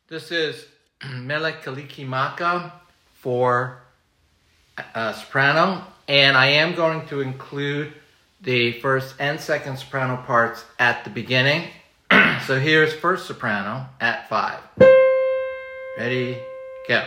This is Mele Kalikimaka for soprano, and I am going to include the first and second soprano parts at the beginning. So here's first soprano at 5. Ready, go.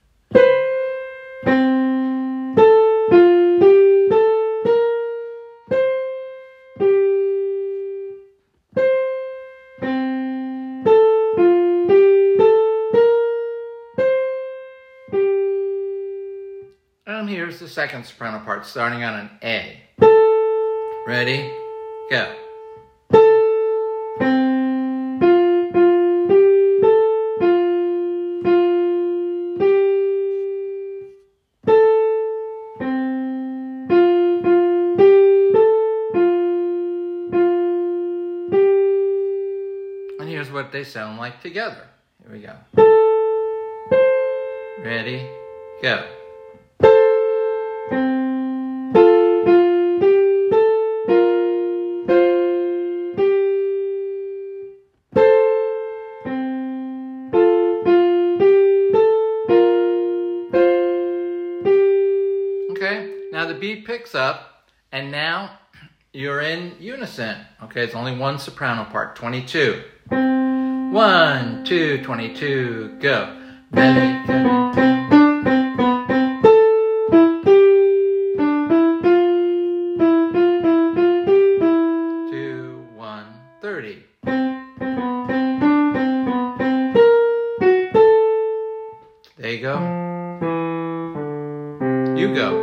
And here's the second soprano part, starting on an A. Ready, go. And here's what they sound like together. Here we go. Ready, go. Okay, now the beat picks up, and now you're in unison. Okay, it's only one soprano part, 22. 1, 2, 22, go. Mele Kalikimaka. 2, 1, 30. There you go. You go.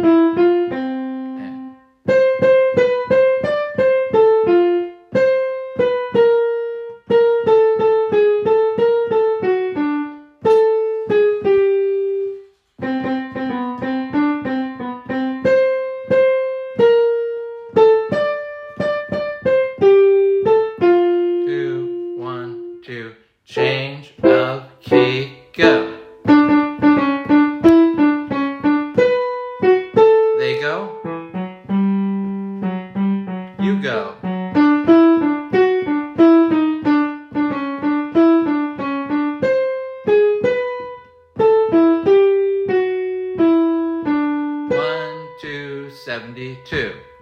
Change of key, go. There you go. You go. One, 2, 72.